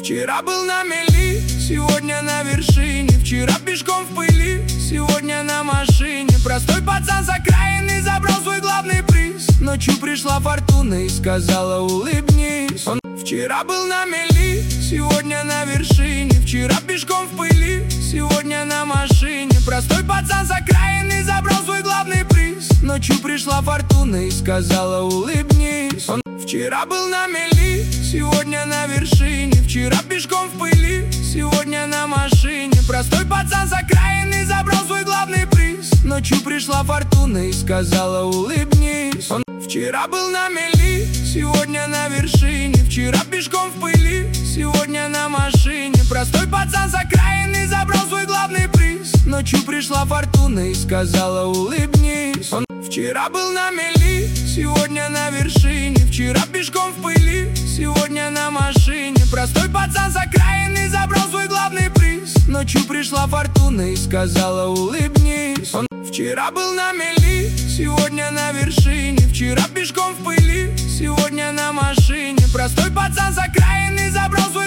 Вчера был на мели, сегодня на вершине. Вчера пешком в пыли, сегодня на машине. Простой пацан с окраины забрал свой главный приз. Ночью пришла фортуна и сказала: улыбнись. Он вчера был на мели, сегодня на вершине. Вчера пешком в пыли, сегодня на машине. Простой пацан с окраины забрал свой главный приз. Ночью пришла фортуна и сказала: улыбнись. Он вчера был на мели, сегодня на вершине. Вчера пешком в пыли, сегодня на машине. Простой пацан с окраины забрал свой главный приз. Ночью пришла фортуна и сказала: улыбнись. Он вчера был на мели, сегодня на вершине. Вчера пешком в пыли, сегодня на машине. Простой пацан с окраины забрал свой главный приз. Ночью пришла фортуна и сказала: улыбнись. Он вчера был на мели, сегодня на вершине. Вчера пешком в пыли, сегодня на машине. Простой пацан с окраины забрал свой главный приз. Ночью пришла фортуна и сказала: улыбнись. Он вчера был на мели, сегодня на вершине. Вчера пешком в пыли, сегодня на машине. Простой пацан с окраины забрал свой